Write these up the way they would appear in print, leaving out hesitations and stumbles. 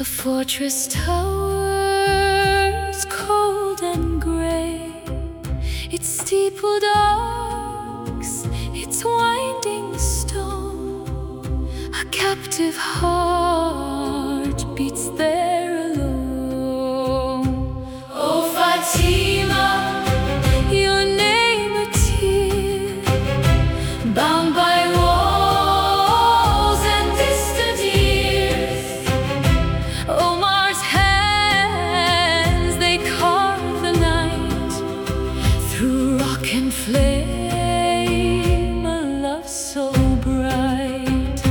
A fortress towers cold and gray, its steepled arcs, its winding stone. A captive heart beats there alone. Oh Fatima, your name a tear, bound by walls and distant years. Omar's hands, they carve the night through rock and flame, a love so bright.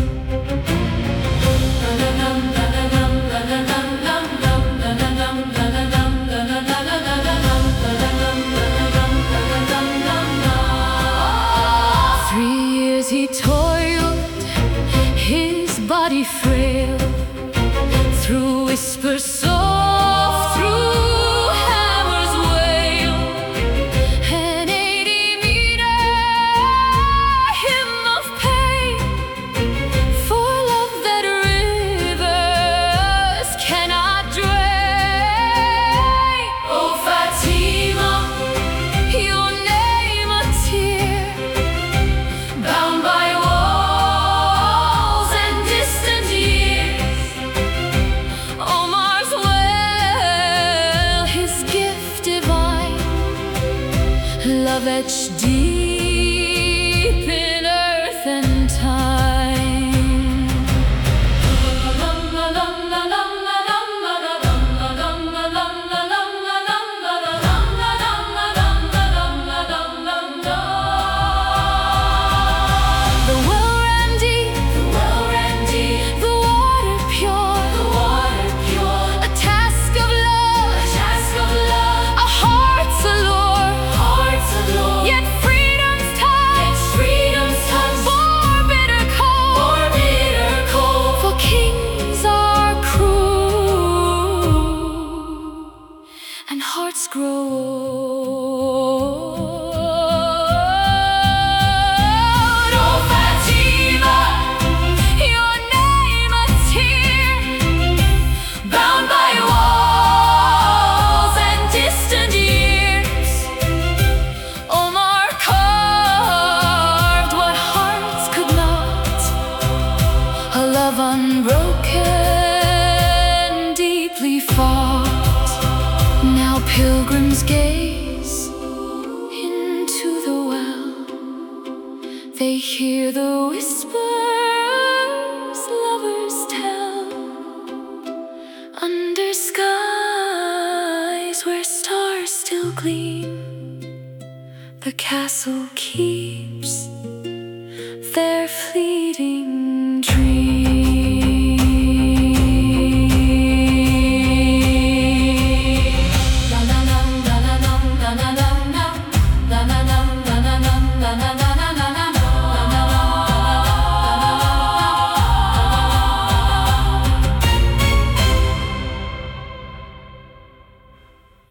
He toiled, his body frail, through whispers soft, through hammers wail. An 80-meter hymn of pain for love that rivers cannot drain. Oh Fatima, your name a tear, bound by walls and distant years. Omar's well, his gift divine, love etched deep in earth and time. Hearts grow old. Oh Fatima, your name a tear, bound by walls and distant years. Omar carved what hearts could not, a love unbroken, deeply fought. Now pilgrims gaze into the well, they hear the whispers lovers tell. Under skies where stars still gleam, the castle keeps their fleeting dream.